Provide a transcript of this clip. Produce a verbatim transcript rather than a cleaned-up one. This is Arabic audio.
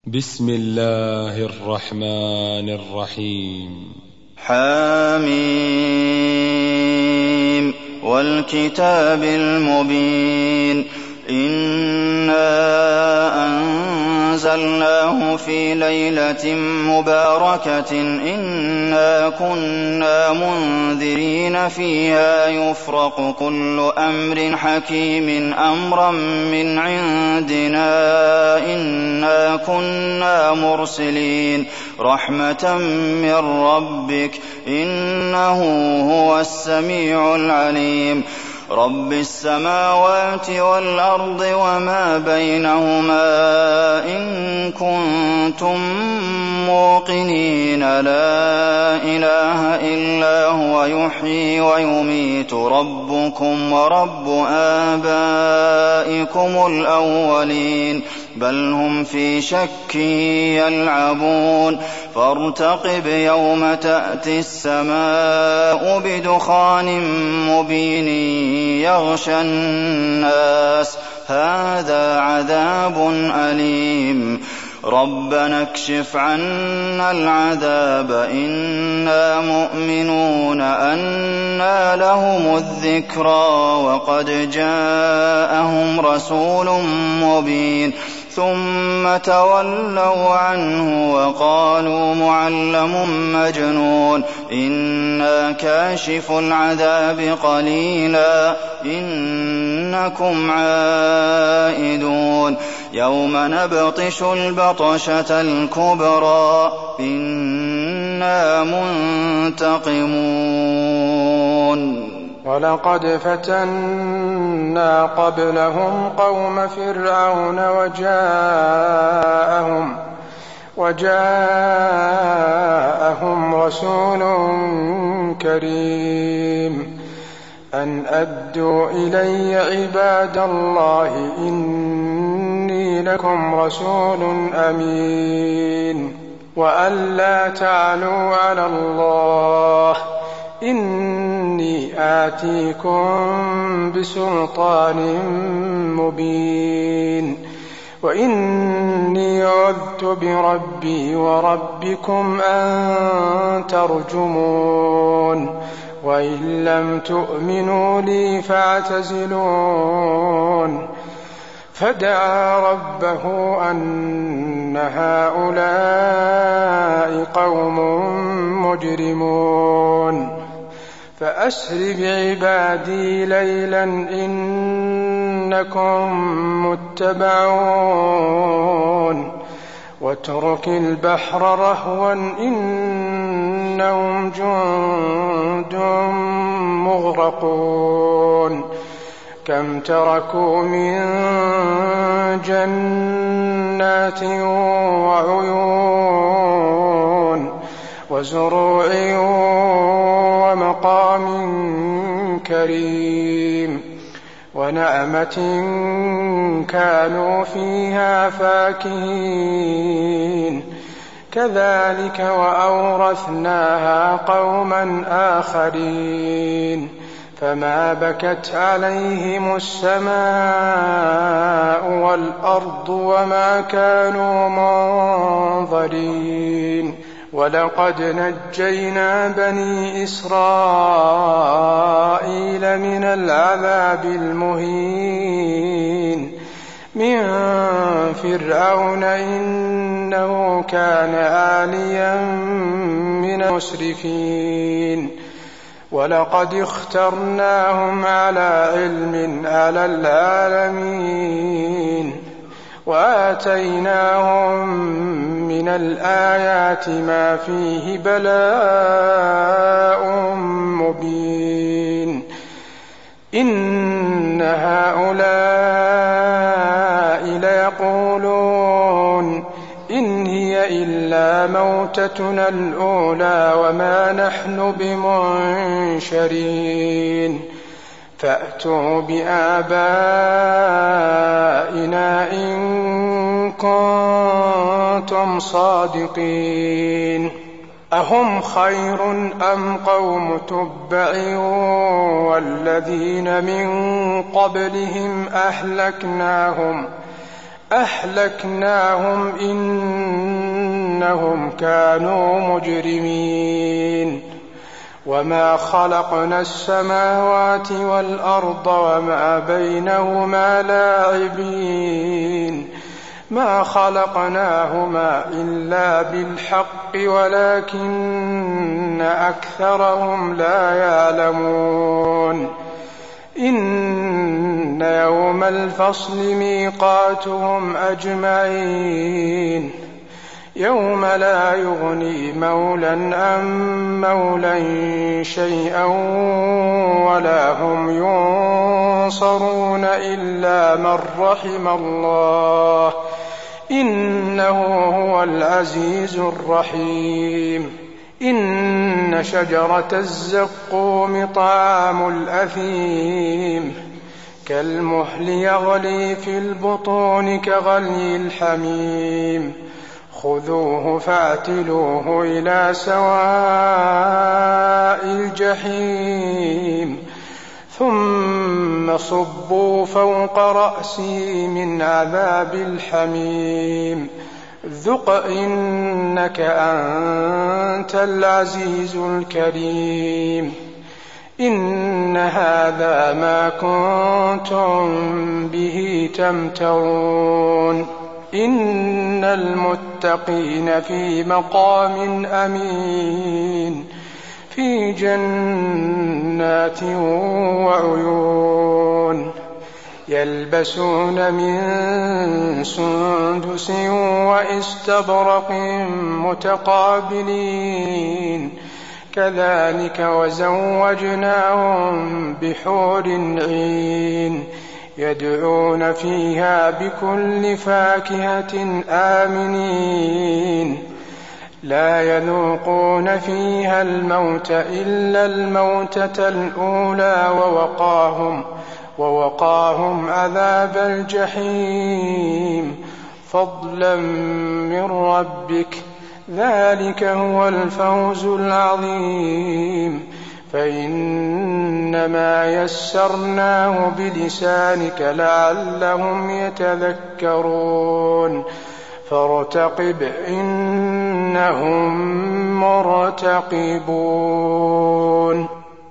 بسم الله الرحمن الرحيم. حاميم والكتاب المبين إنا أنزلناه في ليلة مباركة إنا كنا منذرين فيها يفرق كل أمر حكيم أمرا من عندنا إنا كنا مرسلين رحمة من ربك إنه هو السميع العليم رب السماوات والأرض وما بينهما إن كنتم موقنين لا إله إلا هو يحيي ويميت ربكم ورب آبائكم الأولين بل هم في شك يلعبون فارتقب يوم تأتي السماء بدخان مبين يغشى الناس هذا عذاب أليم ربنا اكشف عنا العذاب إنا مؤمنون أنى لهم الذكرى وقد جاءهم رسول مبين ثم تولوا عنه وقالوا معلم مجنون إنا كاشف العذاب قليلا إنكم عائدون يوم نبطش البطشة الكبرى إنا منتقمون ولقد فتنا قبلهم قوم فرعون وجاءهم وجاءهم رسول كريم أن أدوا إلي عباد الله إني لكم رسول أمين وأن لا تعلوا على الله إني آتيكم بسلطان مبين وإني عذت بربي وربكم أن ترجمون وإن لم تؤمنوا لي فاعتزلون فدعا ربه أن هؤلاء قوم مجرمون فأسر بعبادي ليلا إنكم متبعون واترك البحر رهوا إنهم جند مغرقون كم تركوا من جنات وعيون وزروع ومقام كريم ونعمة كانوا فيها فاكهين كذلك وأورثناها قوما آخرين فما بكت عليهم السماء والأرض وما كانوا منظرين ولقد نجينا بني إسرائيل من العذاب المهين من فرعون إنه كان عاليا من المسرفين ولقد اخترناهم على علم على العالمين وآتيناهم من الآيات ما فيه بلاء مبين إن هؤلاء ليقولون إن هي إلا موتتنا الأولى وما نحن بمنشرين فأتوا بآبائنا إن كنتم صادقين أهم خير أم قوم تبع والذين من قبلهم أهلكناهم أهلكناهم إن إنهم كانوا مجرمين. وما خلقنا السماوات والأرض وما بينهما لاعبين ما خلقناهما إلا بالحق ولكن أكثرهم لا يعلمون. إن يوم الفصل ميقاتهم أجمعين يوم لا يغني مولى عن مولى شيئا ولا هم ينصرون إلا من رحم الله إنه هو العزيز الرحيم. إن شجرة الزقوم طعام الأثيم كالمهل يغلي في البطون كغلي الحميم خذوه فاعتلوه إلى سواء الجحيم ثم صبوا فوق رأسه من عذاب الحميم ذق إنك أنت العزيز الكريم. إن هذا ما كنتم به تمترون. إن المتقين في مقام أمين في جنات وعيون يلبسون من سندس واستبرق متقابلين كذلك وزوجناهم بحور عين يدعون فيها بكل فاكهة آمنين لا يذوقون فيها الموت إلا الموتة الأولى ووقاهم, ووقاهم عذاب الجحيم فضلا من ربك ذلك هو الفوز العظيم. فإنما يسرناه بلسانك لعلهم يتذكرون فارتقب إنهم مرتقبون.